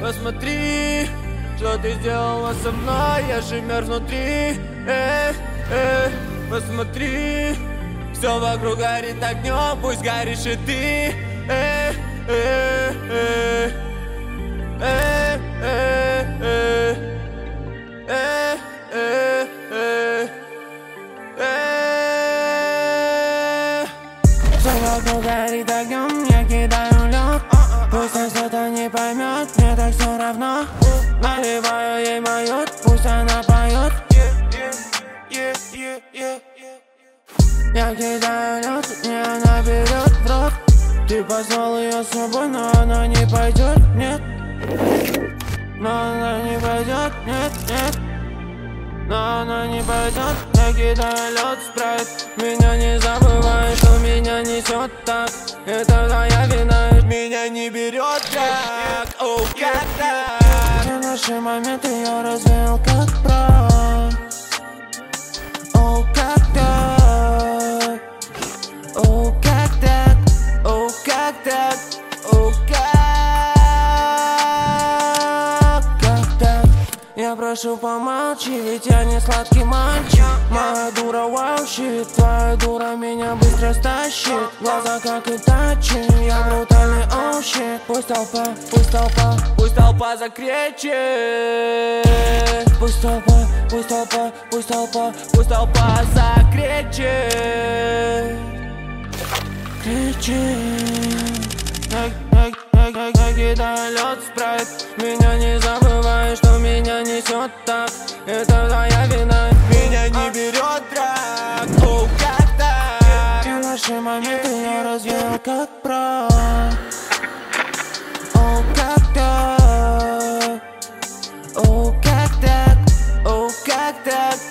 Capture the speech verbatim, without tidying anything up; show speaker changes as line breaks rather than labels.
посмотри, что ты сделала со мной, я же мерз внутри. Эй, эй, посмотри, все вокруг горит огнем, пусть горишь и ты. Эй, эй, эй, эй, эй, эй, эй, эй, эй, эй.
Все вокруг горит огнем, я кидаю лед. Пусть нас кто-то не поймет, мне так все равно. Наливаю ей майот, пусть она поет. Я кидаю лед, и она берет в рот. Ты позвал ее с собой, но она не пойдет, нет. Но она не пойдет, нет, нет. Но она не пойдет. Я кидаю лед, спрайт. Меня не забывай, что меня несет так. Это твоя вина,
меня не берет так. Оу, как так?
все наши моменты я развеял как прах. Оу, как так? Оу, как так?
Оу, как так? Оу, как?
Как так? Я прошу помолчи, ведь я не сладкий мальчик. Моя дура вау щит, твоя дура меня быстро стащит. Глаза как и тачи, я брутальный оу щит. Пусть толпа, пусть толпа,
Пусть толпа закричит.
пусть толпа, пусть толпа, пусть толпа,
Пусть толпа закричит.
кричит. Я, я, я, я, я кидаю лед, спрайт. Меня не забывай, что меня несет так. Это твоя вина,
Меня не берет драк. Оу, как так?
все наши моменты я развеял как прах. Оу, как так? Оу, как так?
Оу, как так?